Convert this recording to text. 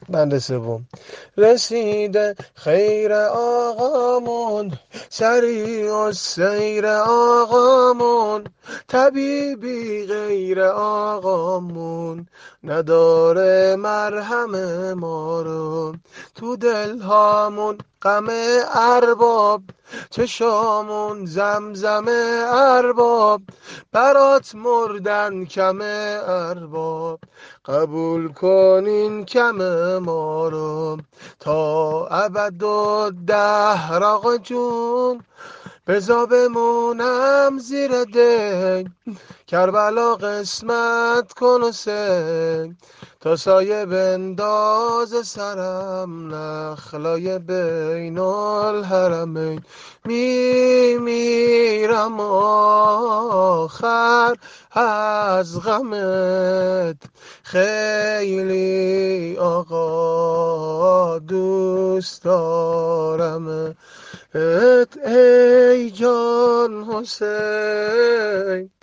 بند سوم. رسیده خیر آقامون، سریع السیر آقامون، طبیبی غیر آقامون، نداره مرهم ما رو. تو دلهامون غم ارباب، چشامون زمزم ارباب، برات مردن کم ارباب، قبول کنین کم ما رو. تا ابد و دهر آقا جون، بزا بمونم زیر دین، کربلا قسمت کن حسین، تا سایه بنداز سرم نخلای بین الحرمین. میرم آخر از غمت، خیلی آقا دوست دارم ای جان حسین.